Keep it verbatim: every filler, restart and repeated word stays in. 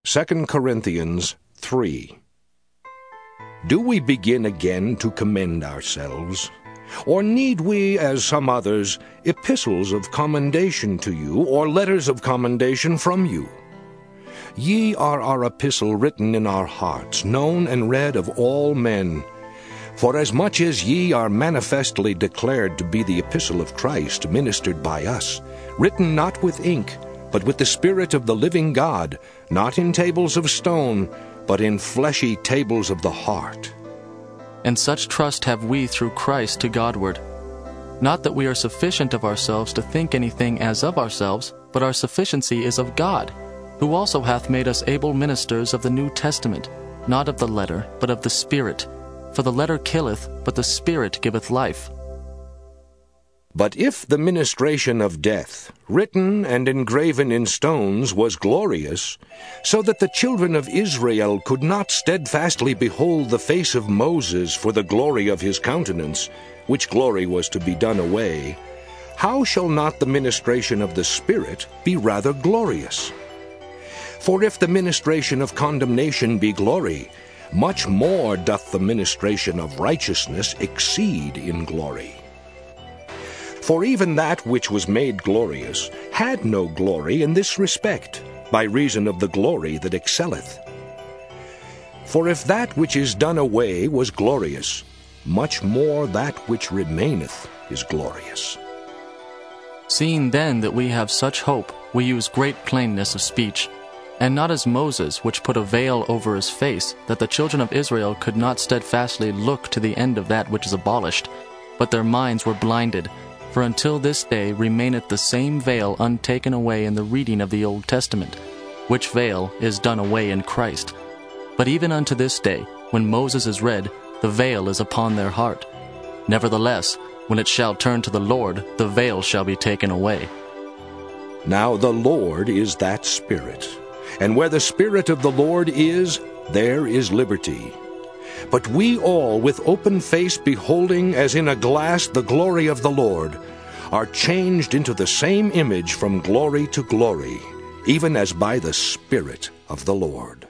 Second Corinthians three. Do we begin again to commend ourselves? Or need we, as some others, epistles of commendation to you, or letters of commendation from you? Ye are our epistle written in our hearts, known and read of all men. For as much as ye are manifestly declared to be the epistle of Christ, ministered by us, written not with ink, but with the Spirit of the living God, not in tables of stone, but in fleshy tables of the heart. And such trust have we through Christ to Godward. Not that we are sufficient of ourselves to think anything as of ourselves, but our sufficiency is of God, who also hath made us able ministers of the New Testament, not of the letter, but of the Spirit. For the letter killeth, but the Spirit giveth life. But if the ministration of death, written and engraven in stones, was glorious, so that the children of Israel could not steadfastly behold the face of Moses for the glory of his countenance, which glory was to be done away, how shall not the ministration of the Spirit be rather glorious? For if the ministration of condemnation be glory, much more doth the ministration of righteousness exceed in glory. For even that which was made glorious had no glory in this respect, by reason of the glory that excelleth. For if that which is done away was glorious, much more that which remaineth is glorious. Seeing then that we have such hope, we use great plainness of speech, and not as Moses, which put a veil over his face, that the children of Israel could not steadfastly look to the end of that which is abolished, but their minds were blinded. For until this day remaineth the same veil untaken away in the reading of the Old Testament, which veil is done away in Christ. But even unto this day, when Moses is read, the veil is upon their heart. Nevertheless, when it shall turn to the Lord, the veil shall be taken away. Now the Lord is that Spirit, and where the Spirit of the Lord is, there is liberty. But we all, with open face beholding as in a glass the glory of the Lord, are changed into the same image from glory to glory, even as by the Spirit of the Lord.